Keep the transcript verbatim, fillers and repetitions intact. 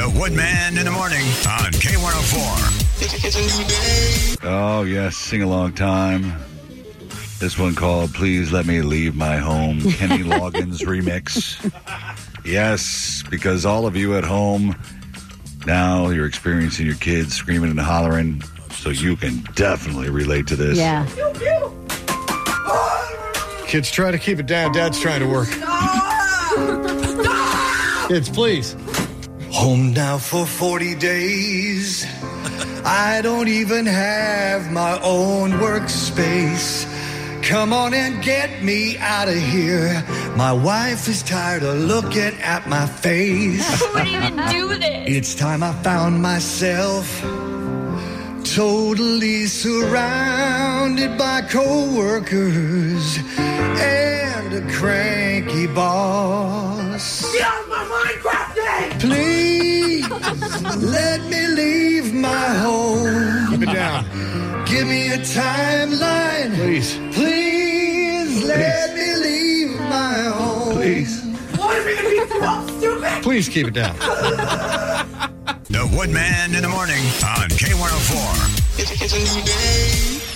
The Woodman in the morning on K one oh four. It's, it's a new day. Oh, yes, sing-along time. This one called Please Let Me Leave My Home, Kenny Loggins remix. Yes, because all of you at home, now you're experiencing your kids screaming and hollering, so you can definitely relate to this. Yeah. Kids, try to keep it down. Dad's trying to work. Kids, please. Home now for forty days. I don't even have my own workspace. Come on and get me out of here. My wife is tired of looking at my face. I wouldn't even do this. It's time I found myself totally surrounded by coworkers and a cranky boss. Get out of my Minecraft day! Please let me leave my home. Keep it down. Give me a timeline. Please. Please let me leave my home. Please. What if you're gonna be so stupid? Please keep it down. The Woodman in the morning on K one oh four. It's, it's a new day.